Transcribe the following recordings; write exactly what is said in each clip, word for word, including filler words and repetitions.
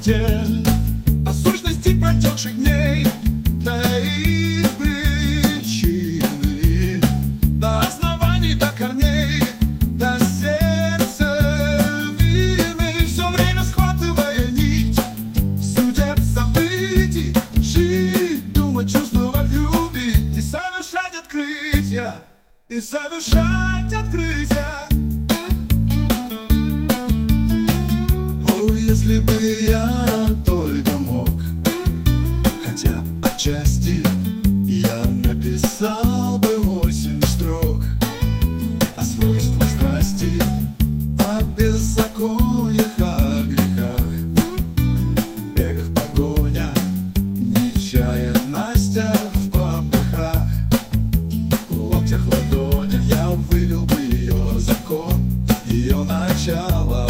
темноте, о сущности протекших дней, таит причины до оснований, до корней, до сердца вины. Все время схватывая нить судеб событий, жить, думать, чувствовать, любить и совершать открытия, и совершать открытия. Если бы я только мог, хотя отчасти, я написал бы восемь строк о свойствах страсти, о беззакониях, о грехах, бегах, погонях, нечаянностях, в попыхах, в локтях, ладонях. Я вывел бы ее закон, ее начало,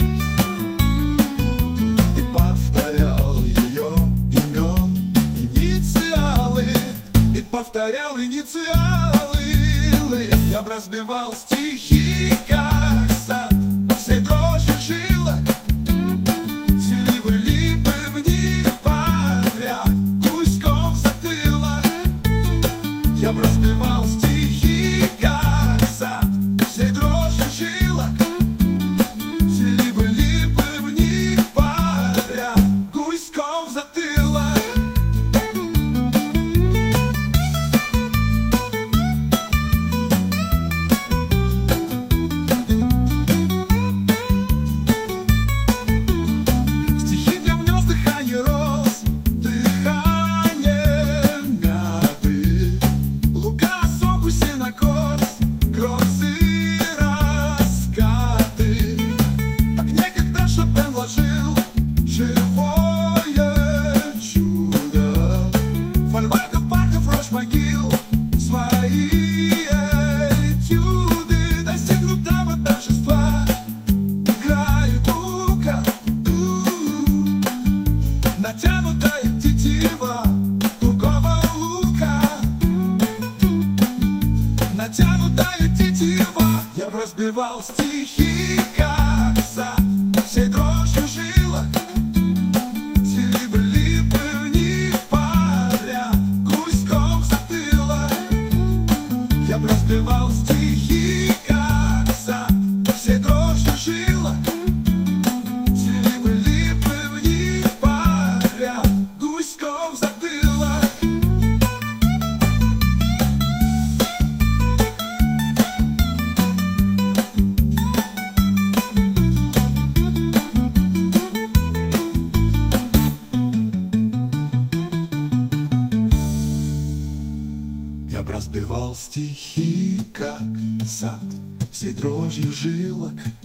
повторял инициалы. Я б разбивал стихи, как сад, все дрожжи жилок, сливы, липы в них подряд, гуськом в затылок. Я б разбивал стихи, как сад, все дрожжи жилок, сливы, липы в них подряд, гуськом в затылок. Живое чудо, фольварков, парков, рощ, могил, свои этюды достигнут того торжества. Играет лука, натянутая тетива тугого лука, натянутая тетива. Я разбивал стихи, как сад, все дрожью жилок, сливы, липы в них подряд, гуськом в затылок. Я б разбивал стихи, как сад, все дрожью жилок, сливы, липы в них подряд, гуськом в затылок. Я б разбивал стихи, как сад, все дрожью жилок,